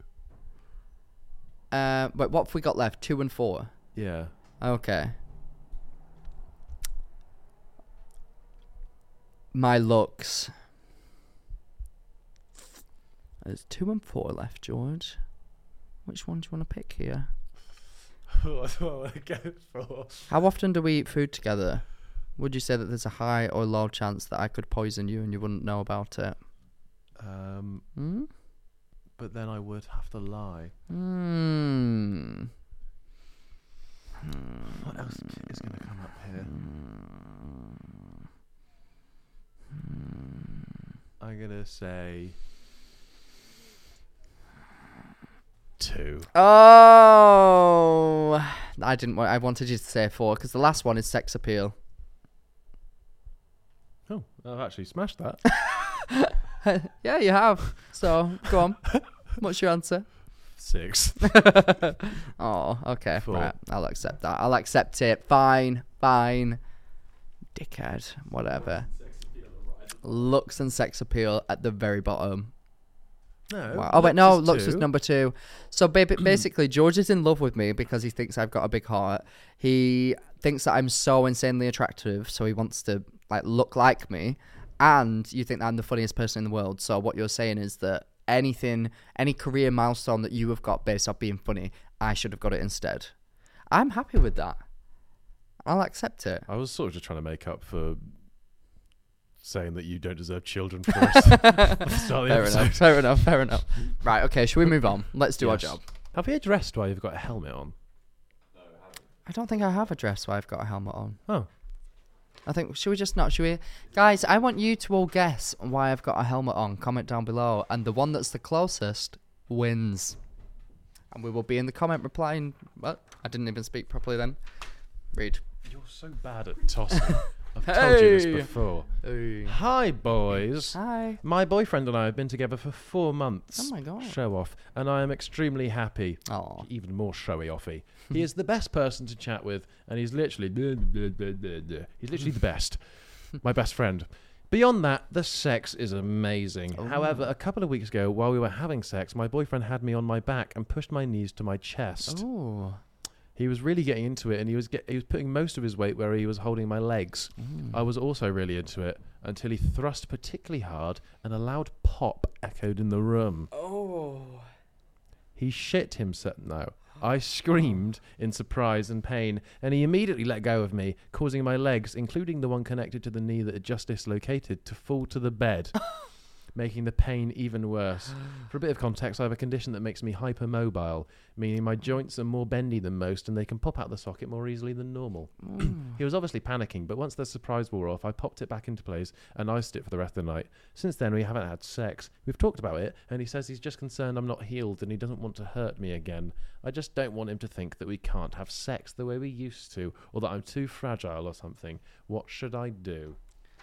Uh, wait, what have we got left? Two and four. Yeah. Okay. My looks. There's two and four left, George. Which one do you want to pick here? What do I want to go for? How often do we eat food together? Would you say that there's a high or low chance that I could poison you and you wouldn't know about it? Um, Hmm? but then I would have to lie. Hmm. gonna say two. Oh, I didn't want. I wanted you to say four because the last one is sex appeal. Oh, I've actually smashed that. Yeah, you have. So go on. What's your answer? Six. Oh, okay. Four. Right, I'll accept that. I'll accept it. Fine, fine. Dickhead, whatever. Looks and sex appeal at the very bottom. No. Wow. Oh wait, no, looks looks is is two. number two. So ba- basically, George is in love with me because he thinks I've got a big heart. He thinks that I'm so insanely attractive, so he wants to like look like me. And you think that I'm the funniest person in the world. So what you're saying is that anything, any career milestone that you have got based off being funny, I should have got it instead. I'm happy with that. I'll accept it. I was sort of just trying to make up for saying that you don't deserve children first. Start the Fair episode. enough. Fair enough. Fair enough. Right. Okay. Should we move on? Let's do our Yes. job. Have you dressed while you've got a helmet on? I don't think I have a dress where I've got a helmet on. Oh. I think, should we just not, should we? Guys, I want you to all guess why I've got a helmet on. Comment down below. And the one that's the closest wins. And we will be in the comment replying. Well, I didn't even speak properly then. Read. You're so bad at tossing. I've told you this Hey. before. Hey. Hi, boys. Hi. My boyfriend and I have been together for four months. Oh my God. Show off. And I am extremely happy. Aw. Even more showy offy. He is the best person to chat with, and he's literally blah, blah, blah, blah, blah. He's literally the best. My best friend. Beyond that, the sex is amazing. However, a couple of weeks ago, while we were having sex, my boyfriend had me on my back and pushed my knees to my chest. Ooh. He was really getting into it, and he was get, he was putting most of his weight where he was holding my legs. I was also really into it until he thrust particularly hard, and a loud pop echoed in the room. Oh. He shit himself. No. I screamed in surprise and pain, and he immediately let go of me, causing my legs, including the one connected to the knee that had just dislocated, to fall to the bed, making the pain even worse. For a bit of context, I have a condition that makes me hypermobile, meaning my joints are more bendy than most, and they can pop out the socket more easily than normal. He was obviously panicking, but once the surprise wore off, I popped it back into place and iced it for the rest of the night. Since then, we haven't had sex. We've talked about it, and he says he's just concerned I'm not healed and he doesn't want to hurt me again. I just don't want him to think that we can't have sex the way we used to, or that I'm too fragile or something. What should I do?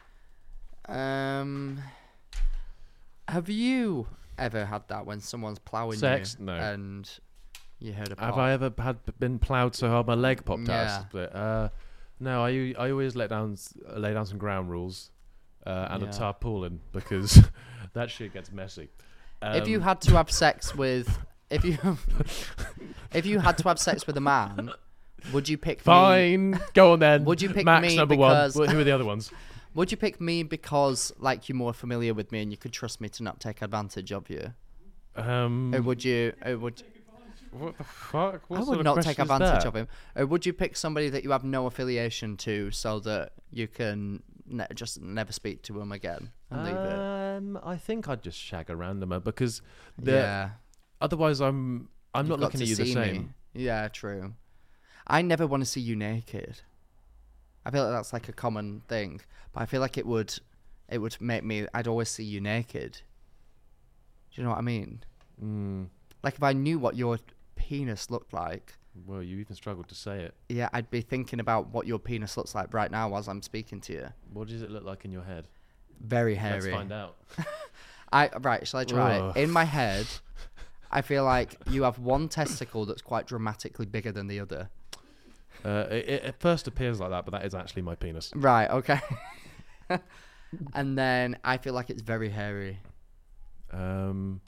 Um... Have you ever had that when someone's ploughing Sex? you No. and you heard a pop? Have I ever had been ploughed so hard my leg popped out? Yeah. a split? Uh, no, I u- I always let down s- lay down some ground rules uh, and Yeah. a tarpaulin because that shit gets messy. If you Um, had to have sex with, if you, if you had to have sex with a man, would you pick me? Fine, go on then. Would you pick Max me number because- one? Wh- Who are the other ones? Would you pick me because like you're more familiar with me and you could trust me to not take advantage of you? Um, Or would you? Or would what the fuck? What I sort would of not question take is advantage that? of him. Or would you pick somebody that you have no affiliation to so that you can ne- just never speak to him again and leave it? Um, I think I'd just shag a randomer because the, Yeah. otherwise I'm I'm You've not got looking to at you the see same. me. Yeah, true. I never want to see you naked. I feel like that's like a common thing, but I feel like it would, it would make me. I'd always see you naked. Do you know what I mean? Mm, Like if I knew what your penis looked like, well, you even struggled to say it. yeah, I'd be thinking about what your penis looks like right now as I'm speaking to you. What does it look like in your head? Very hairy. Let's find out. I right. Shall I try? Ugh. In my head, I feel like you have one testicle that's quite dramatically bigger than the other. Uh, it, it at first appears like that, but that is actually my penis. Right, okay. And then I feel like it's very hairy. Um,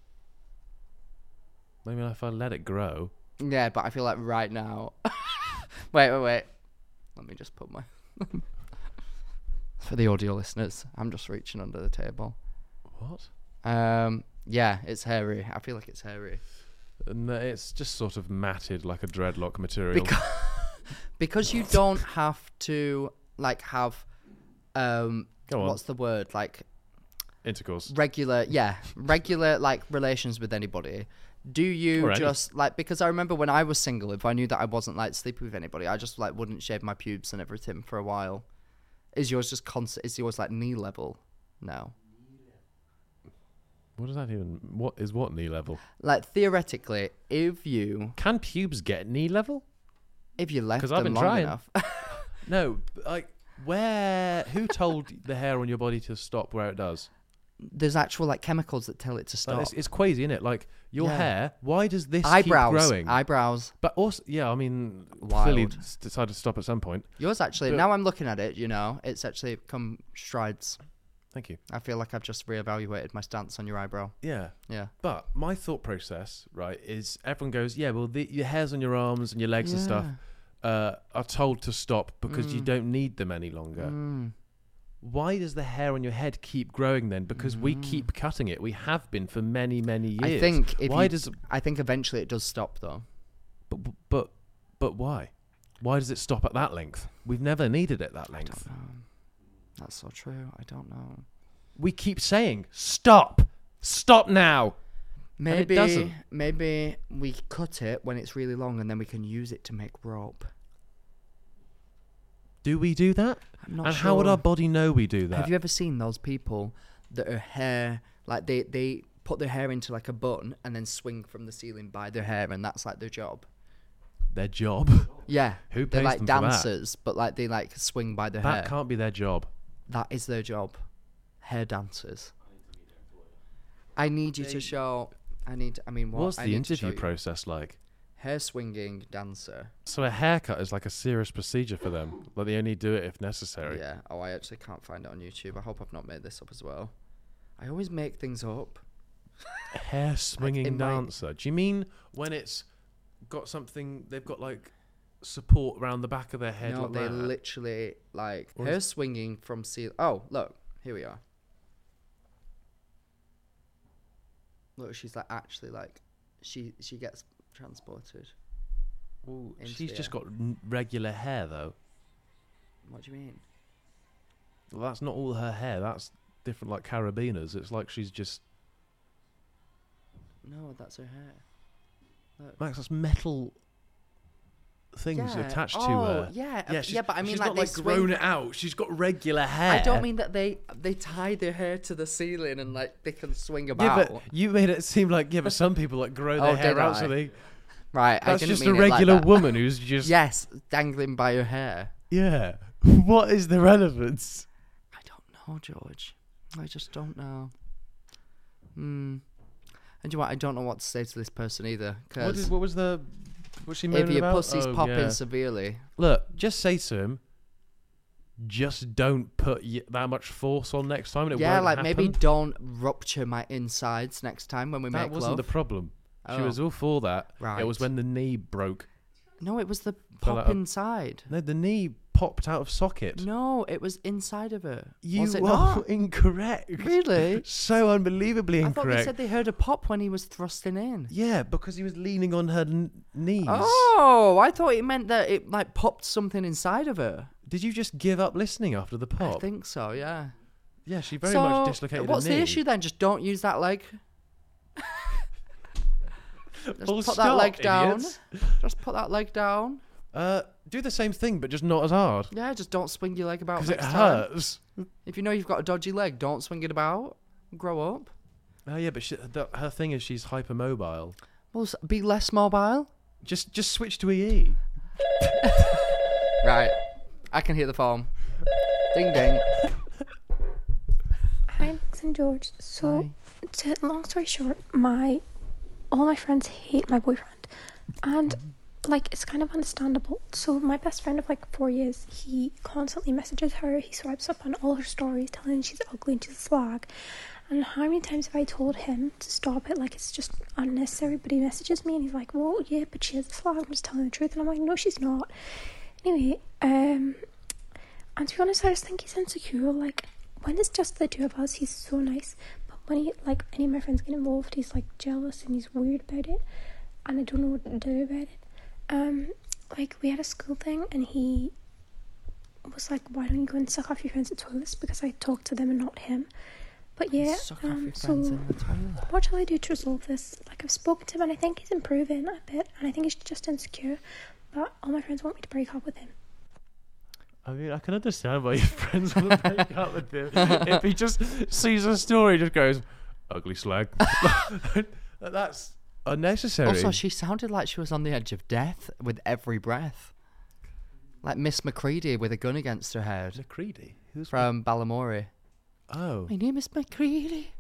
maybe if I let it grow. Yeah, but I feel like right now. wait, wait, wait. Let me just put my. For the audio listeners, I'm just reaching under the table. What? Um, yeah, it's hairy. I feel like it's hairy. No, it's just sort of matted like a dreadlock material. Because, because you don't have to like have um Go on. what's the word? Like Intercourse. regular yeah, regular like relations with anybody. Do you Or any. just like because I remember when I was single, if I knew that I wasn't like sleeping with anybody, I just like wouldn't shave my pubes and everything for a while. Is yours just constant is yours like knee level? No. What does that even... What is what knee level? Like, theoretically, if you... Can pubes get knee level? If you left 'Cause them I've been long trying. enough. No, like, where... Who told the hair on your body to stop where it does? There's actual, like, chemicals that tell it to stop. Like, it's, it's crazy, isn't it? Like, your Yeah. hair, why does this Eyebrows. keep growing? Eyebrows. But also, yeah, I mean, Wild. clearly s- decided to stop at some point. Yours actually, But- now I'm looking at it, you know, it's actually come strides. Thank you. I feel like I've just reevaluated my stance on your eyebrow. Yeah. Yeah. But my thought process, right, is everyone goes, yeah, well, the, your hairs on your arms and your legs and stuff uh, are told to stop because Mm. you don't need them any longer. Why does the hair on your head keep growing then? Because we keep cutting it. We have been for many, many years. I think if why you, does I think eventually it does stop though. but but but why? Why does it stop at that length? We've never needed it that length. That's so true. I don't know. We keep saying stop, stop now. Maybe doesn't. maybe we cut it when it's really long and then we can use it to make rope. Do we do that? I'm not and sure. how would our body know we do that? Have you ever seen those people that are hair like they they put their hair into like a bun and then swing from the ceiling by their hair and that's like their job? Their job? Yeah. Who They're pays like them for that? dancers, but like they like swing by their That hair. can't be their job. That is their job. Hair dancers. I need you to show. I need. I mean, what? What's I the need to show interview you. process like? Hair swinging dancer. So a haircut is like a serious procedure for them. Like they only do it if necessary. Yeah. Oh, I actually can't find it on YouTube. I hope I've not made this up as well. I always make things up. A hair swinging in my- dancer. Do you mean when it's got something? They've got like support around the back of their head. No, like they that? literally like Or hair is- swinging from ceiling. Oh, look, here we are. Look, she's like actually like, she she gets transported. Well, into she's the just air. got n- regular hair though. What do you mean? Well, that's not all her hair. That's different, like carabiners. It's like she's just No, that's her hair. Look. Max. That's metal things Yeah. attached to Oh, her. yeah, uh, yeah, she's, yeah, but I mean, she's like, not they like grown swing- it out. She's got regular hair. I don't mean that they they tie their hair to the ceiling and like they can swing about. Yeah, but you made it seem like yeah, but some people like grow their Oh, hair did out I? so they. Right, I That's didn't just mean a it like regular that. woman who's just. Yes, dangling by her hair. Yeah. What is the relevance? I don't know, George. I just don't know. Hmm. And you know what? I don't know what to say to this person either. What, Because did, what was the? Was she if moaning your about? pussy's Oh, popping yeah. severely, Look, just say to him. Just don't put y- that much force on next time. And it yeah, won't like maybe happen. don't rupture my insides next time when we That make wasn't love. the problem. She Oh. was all for that. It was Right. when the knee broke. No, it was the Fell pop out of- inside. No, the knee popped out of socket. No, it was inside of her. You was it are not? incorrect. Really? So unbelievably I thought they incorrect. said they heard a pop when he was thrusting in. Yeah, because he was leaning on her n- knees. Oh, I thought it meant that it like popped something inside of her. Did you just give up listening after the pop? I think so, yeah. Yeah, she very so, much dislocated what's her knee. the issue then? Just don't use that leg. Just Full put that stop, leg down. idiots. Just put that leg down. Uh, do the same thing, but just not as hard. Yeah, just don't swing your leg about Because it next time. hurts. If you know you've got a dodgy leg, don't swing it about. Grow up. Oh yeah, but she, the, her thing is she's hypermobile. Well, s- be less mobile. Just just switch to E E. Right. I can hear the phone. Ding ding. Hi, Max and George. So, Hi. to long story short, my all my friends hate my boyfriend, and like it's kind of understandable. So my best friend of like four years, he constantly messages her. He swipes up on all her stories, telling her she's ugly and she's a slag. And how many times have I told him to stop it? Like it's just unnecessary. But he messages me and he's like, "Well, yeah, but she is a slag. I'm just telling the truth." And I'm like, "No, she's not." Anyway, um, and to be honest, I just think he's insecure. Like when it's just the two of us, he's so nice. But when he, like any of my friends get involved, he's like jealous and he's weird about it, and I don't know what to do about it. Um, like we had a school thing, and he was like, "Why don't you go and suck off your friends at toilets?" Because I talked to them and not him. But yeah, Suck off um, your so friends in the toilet. what shall I do to resolve this? Like I've spoken to him, and I think he's improving a bit, and I think he's just insecure. But all my friends want me to break up with him. I mean, I can understand why your friends want to break up with him. If he just sees a story, just goes, ugly slag. That's unnecessary. Also, she sounded like she was on the edge of death with every breath. Like Miss McCready with a gun against her head. McCready? Who's From Balamory. Oh. My name is McCready.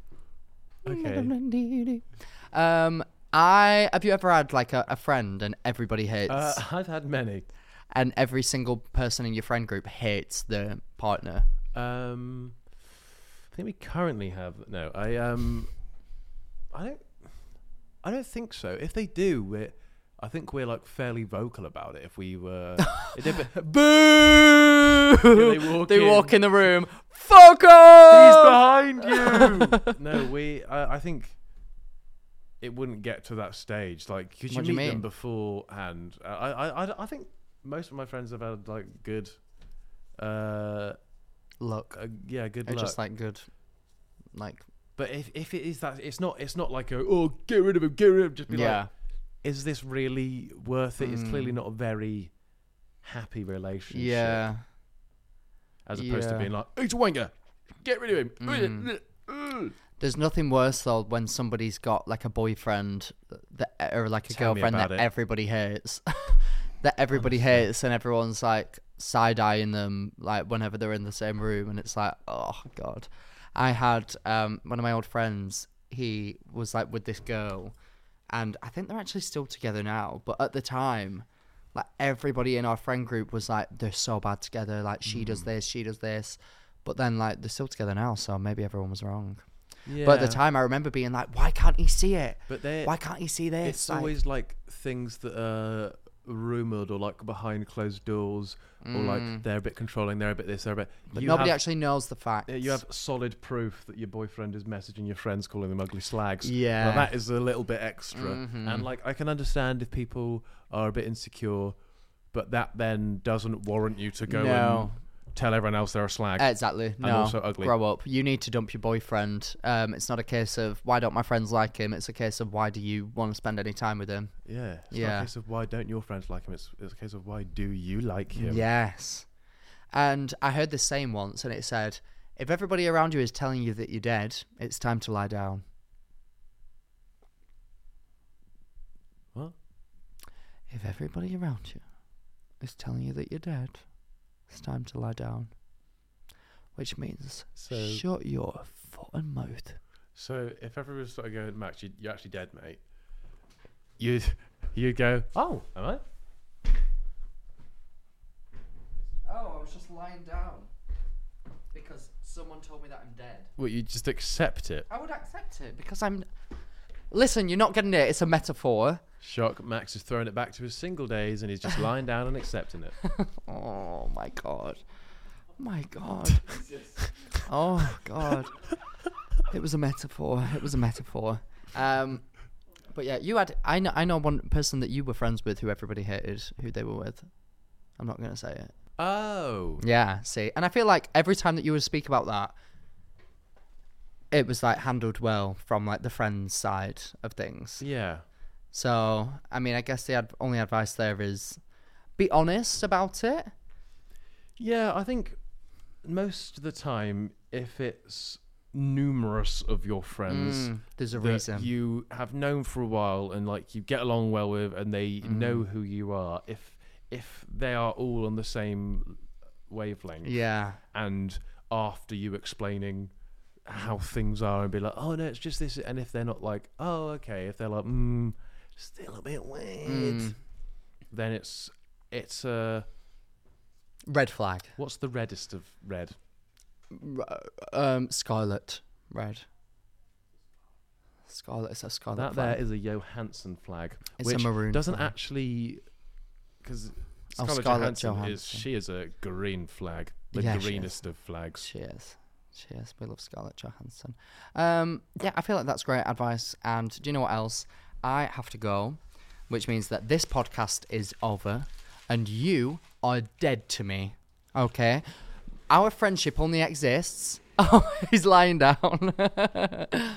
Okay. Um, I have you ever had like a, a friend and everybody hates, Uh, I've had many. and every single person in your friend group hates the partner? Um, I think we currently have no. I um, I don't. I don't think so. If they do, we're. I think we're like fairly vocal about it. If we were, it did, but- Boo! Yeah, they walk they in. walk in the room. Fuck off! He's behind you. No, we. I, I think it wouldn't get to that stage. Like, could you What meet do you them mean? beforehand? I, I, I, I think most of my friends have had like good, uh, Look, uh yeah, good it's luck. just like good, like but if if it is that, it's not. It's not like a oh get rid of him, get rid of him. Just be yeah. like, is this really worth it? It's Mm. clearly not a very happy relationship. Yeah. As opposed to Yeah. being like, he's a wanker, get rid of him. Mm. There's nothing worse though when somebody's got like a boyfriend that or like a Tell me girlfriend about that it. everybody hates, that everybody Honestly. hates, and everyone's like side eyeing them like whenever they're in the same room, and it's like, oh god. I had um, one of my old friends. He was like with this girl, and I think they're actually still together now. But at the time, like everybody in our friend group was like, they're so bad together. Like she Mm. does this, she does this. But then like they're still together now, so maybe everyone was wrong. Yeah. But at the time, I remember being like, why can't he see it? But they, Why can't he see this? it's Like- always like things that are rumored or like behind closed doors, or like Mm. they're a bit controlling, they're a bit this, they're a bit. But you nobody have, actually knows the facts. yeah, you have solid proof that your boyfriend is messaging your friends, calling them ugly slags. Yeah. Well, that is a little bit extra, Mhm. and like I can understand if people are a bit insecure, but that then doesn't warrant you to go No. and tell everyone else they're a slag. Exactly. No. also ugly. Grow up. You need to dump your boyfriend. Um, it's not a case of why don't my friends like him. It's a case of why do you want to spend any time with him? yeah. It's not Yeah. a case of why don't your friends like him. It's, it's a case of why do you like him. Yes. And I heard this saying once, and it said, if everybody around you is telling you that you're dead, it's time to lie down. What? If everybody around you is telling you that you're dead, it's time to lie down. Which means So- shut your fucking mouth. So if everyone started going, Max, you, you're actually dead, mate. You'd you'd go, oh, am I? Oh, I was just lying down because someone told me that I'm dead. Well, you just accept it. I would accept it because I'm. Listen, you're not getting it. It's a metaphor. Shock, Max is throwing it back to his single days and he's just lying down and accepting it. Oh my god. My god. Oh god. It was a metaphor. It was a metaphor. Um, but yeah, you had. I know. I know one person that you were friends with who everybody hated who they were with. I'm not gonna say it. Oh. Yeah. See, and I feel like every time that you would speak about that, it was like handled well from like the friends side of things. Yeah. So I mean, I guess the ad- only advice there is be honest about it. Yeah, I think most of the time, if it's numerous of your friends Mm, there's a that reason. you have known for a while and like you get along well with and they Mm. know who you are, if if they are all on the same wavelength, Yeah. and after you explaining how things are and be like, oh no, it's just this, and if they're not like, oh okay, if they're like, mm, still a bit weird, Mm. then it's it's uh Red flag. what's the reddest of red? R- um, Scarlet. Red. Scarlet is a scarlet That flag. there is a Johansson flag, It's a which maroon doesn't flag. actually, because Oh, Scarlett, Scarlett Johansson, is Johansson. she is a green flag, the Yeah, she greenest of flags. She is. She is. We love Scarlett Johansson. Um, yeah, I feel like that's great advice. And do you know what else? I have to go, which means that this podcast is over and you are dead to me. Okay? Our friendship only exists. Oh, he's lying down. uh,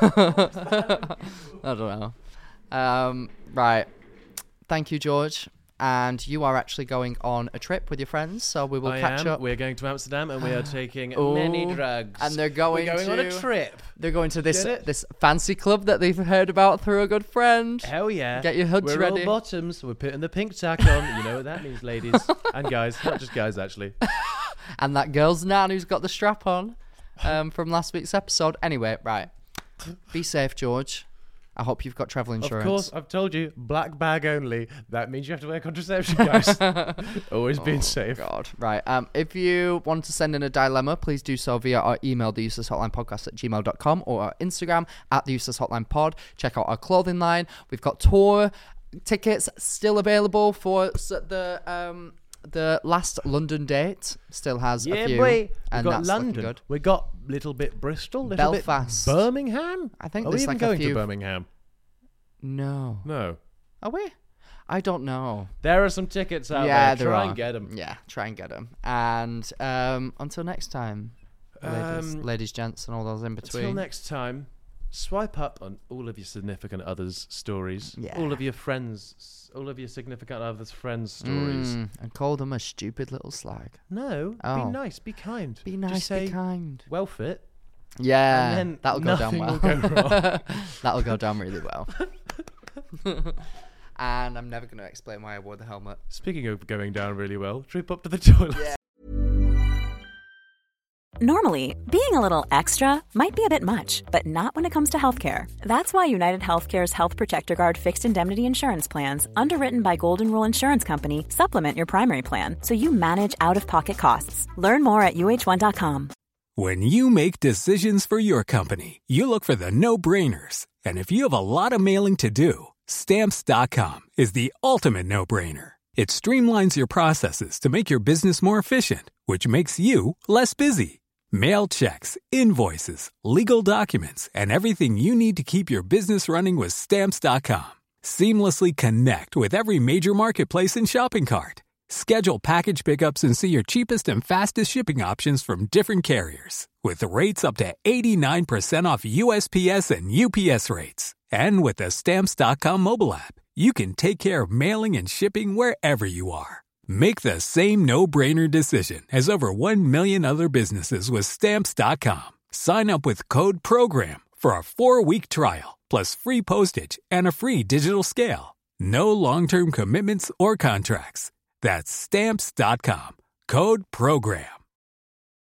I don't know. Um, right. Thank you, George. and you are actually going on a trip with your friends, so we will I catch am. up. We're going to Amsterdam, and we are taking Ooh. many drugs. And they're going, We're going to, on a trip. They're going to this Get it? this fancy club that they've heard about through a good friend. Hell yeah. Get your hoods we're ready. We're all bottoms. We're putting the pink tack on. You know what that means, ladies. And guys. Not just guys, actually. And that girl's nan who's got the strap on um, from last week's episode. Anyway, right. Be safe, George. I hope you've got travel insurance. Of course, I've told you, black bag only. That means you have to wear contraception, guys. Always being Oh, safe. God. Right. Um, if you want to send in a dilemma, please do so via our email, the useless hotline podcast at gmail dot com, or our Instagram at the useless hotline pod. Check out our clothing line. We've got tour tickets still available for s- the um the last London date. Still has Yeah, a few. boy. We've And got that's looking London. good. We got little bit Bristol, little Belfast. bit Birmingham. I think Are there's we even like a going few- to Birmingham? No. No. Are we? I don't know. There are some tickets out yeah, there. there Try are. and get them. Yeah, try and get them. And um, until next time, ladies, Um, ladies, gents, and all those in between. Until next time, swipe up on all of your significant others' stories. Yeah. All of your friends, all of your significant others' friends' stories. Mm, and call them a stupid little slag. No, Oh. be nice, be kind. Be nice, Just say, be kind. well fit. Yeah, and then that'll go down nothing well. will go wrong. That'll go down really well. And I'm never going to explain why I wore the helmet. Speaking of going down really well, trip up to the toilet. Normally, being a little extra might be a bit much, but not when it comes to healthcare. That's why United Healthcare's Health Protector Guard fixed indemnity insurance plans, underwritten by Golden Rule Insurance Company, supplement your primary plan so you manage out-of-pocket costs. Learn more at U H one dot com. When you make decisions for your company, you look for the no-brainers. And if you have a lot of mailing to do, Stamps dot com is the ultimate no-brainer. It streamlines your processes to make your business more efficient, which makes you less busy. Mail checks, invoices, legal documents, and everything you need to keep your business running with Stamps dot com. Seamlessly connect with every major marketplace and shopping cart. Schedule package pickups and see your cheapest and fastest shipping options from different carriers. With rates up to eighty-nine percent off U S P S and U P S rates. And with the Stamps dot com mobile app, you can take care of mailing and shipping wherever you are. Make the same no-brainer decision as over one million other businesses with Stamps dot com. Sign up with code PROGRAM for a four-week trial, plus free postage and a free digital scale. No long-term commitments or contracts. That's Stamps dot com. Code PROGRAM.